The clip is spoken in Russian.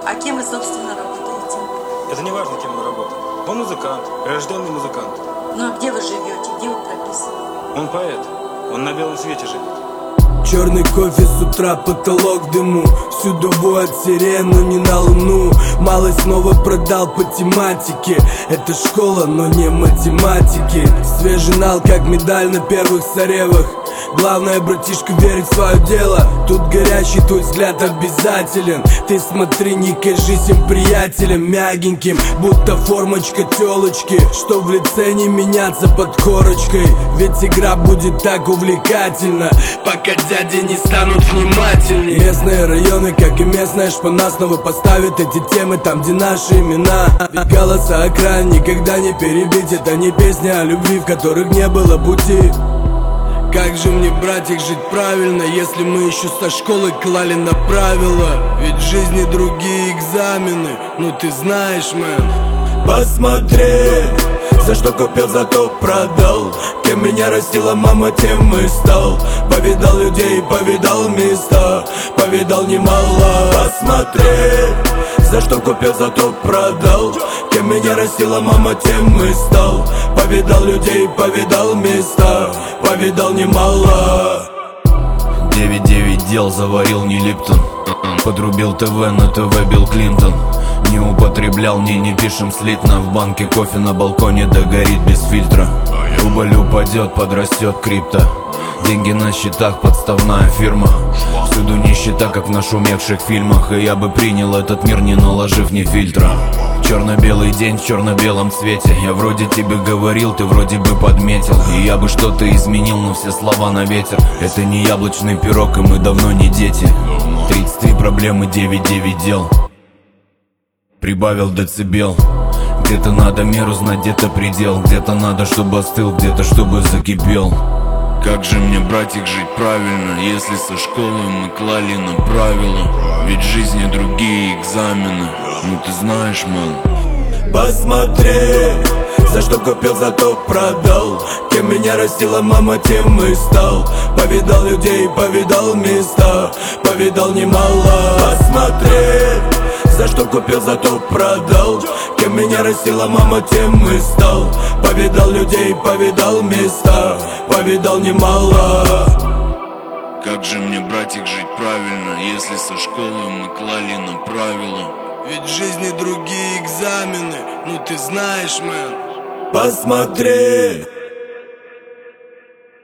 А кем вы, собственно, работаете? Это не важно, кем он работает. Он музыкант, прирожденный музыкант. Ну а где вы живете? Где вы прописаны? Он поэт. Он на белом свете живет. Черный кофе с утра, потолок в дыму. Всюду воет сирену, не на луну. Малость снова продал по тематике. Это школа, но не математики. Свежий нал, как медаль на первых соревах. Главное, братишка, верить в свое дело. Тут горячий, твой взгляд обязателен. Ты смотри, не кажись им приятелем мягеньким, будто формочка телочки, что в лице не меняться под корочкой. Ведь игра будет так увлекательна, пока дяди не станут внимательнее. Местные районы, как и местная шпана, снова поставят эти темы там, где наши имена. Ведь голоса окраин никогда не перебить. Это не песни о любви, в которых не было пути. Как же мне, братик, жить правильно, если мы еще со школы клали на правила? Ведь в жизни другие экзамены, ну ты знаешь, мэн. Посмотри, за что купил, зато продал. Кем меня растила мама, тем и стал. Повидал людей, повидал места, повидал немало. Посмотри, за что купил, зато продал. Кем меня растила мама, тем и стал. Повидал людей, повидал места, повидал немало. 9-9 дел заварил не Липтон. Подрубил ТВ, на ТВ Билл Клинтон. Не употреблял, не пишем слитно. В банке кофе на балконе догорит без фильтра. Рубль упадет, подрастет крипто. Деньги на счетах, подставная фирма. Всюду нищета, как в нашумевших фильмах. И я бы принял этот мир, не наложив ни фильтра. Черно-белый день в черно-белом цвете. Я вроде тебе говорил, ты вроде бы подметил. И я бы что-то изменил, но все слова на ветер. Это не яблочный пирог, и мы давно не дети. 33 проблемы, 9-9 дел. Прибавил децибел. Где-то надо меру знать, где-то предел. Где-то надо, чтобы остыл, где-то чтобы закипел. Как же мне, братик, жить правильно, если со школы мы клали на правила? Ведь в жизни другие экзамены, ну ты знаешь, мэн. Посмотри, за что купил, зато продал. Кем меня растила мама, тем и стал. Повидал людей, повидал места, повидал немало. Посмотри, за что купил, зато продал. Кем меня растила мама, тем и стал. Повидал людей, повидал места, повидал немало. Как же мне, братик, жить правильно, если со школы мы клали на правила? Ведь в жизни другие экзамены, ну ты знаешь, мэн. Посмотри,